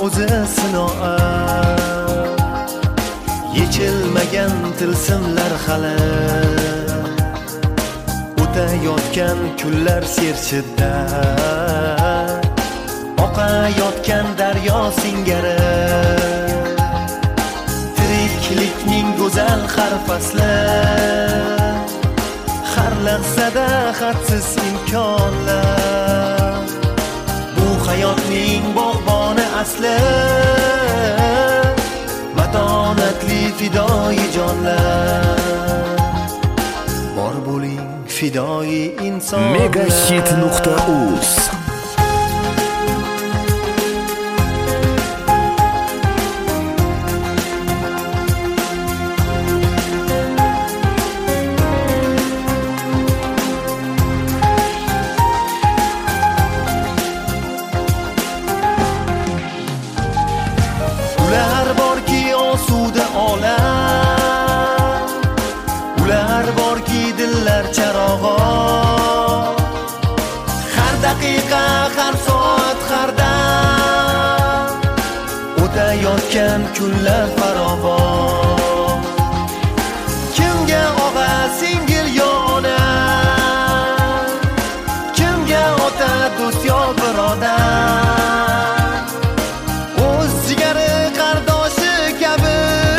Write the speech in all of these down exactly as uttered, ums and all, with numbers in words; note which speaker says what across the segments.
Speaker 1: o'zi sinoat, yechilmagan tilsimlar hali, o'tayotgan kunlar sershiddat, oqayotgan daryo singari, tiriklikning go'zal har fasli, har lahzada hadsiz imkonlar, bu hayotning bog'boni asli, matonatli fidoi jonlar, bor bo'ling fidoi insonlar.
Speaker 2: Megahit nuqta uz
Speaker 1: Ular borki osuda olam, ular borki dillar charog'on, har daqiqa, har soat, har dam o'tayotgan kunlar farovon. Kimga og'a, singil yo ona, kimga ota, do'st yo birodar, o'z jigari qardoshi kabi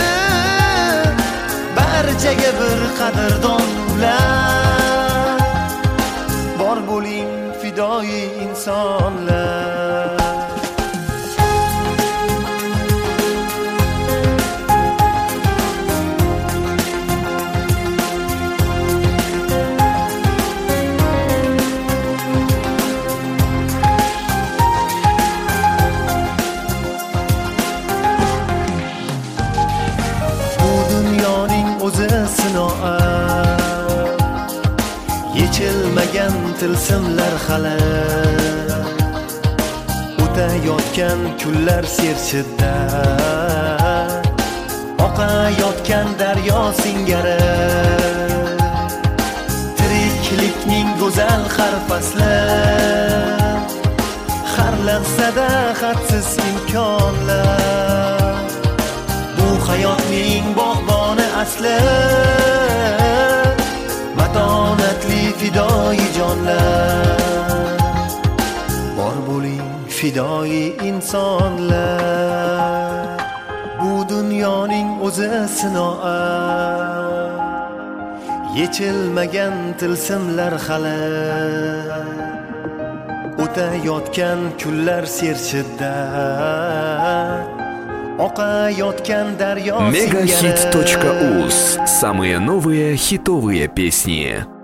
Speaker 1: barchaga bir qadrdon ular, bor bo'ling fidoi insonlar. O'zi sinoat, yechilmagan tilsimlar hali, o'tayotgan kunlar sershiddat, oqayotgan daryo singari, tiriklikning go'zal har fasli, har lahzada hadsiz imkonlar, bu hayotning bog'boni asli, matonatli fidoi jonlar, bor bo'ling fidoi insonlar. Bu dunyoning o'zi sinoat, yechilmagan tilsimlar hali, o'tayotgan kunlar sershiddat, oqayotgan daryo singari.
Speaker 2: Megahit точка uz. Самые новые хитовые песни.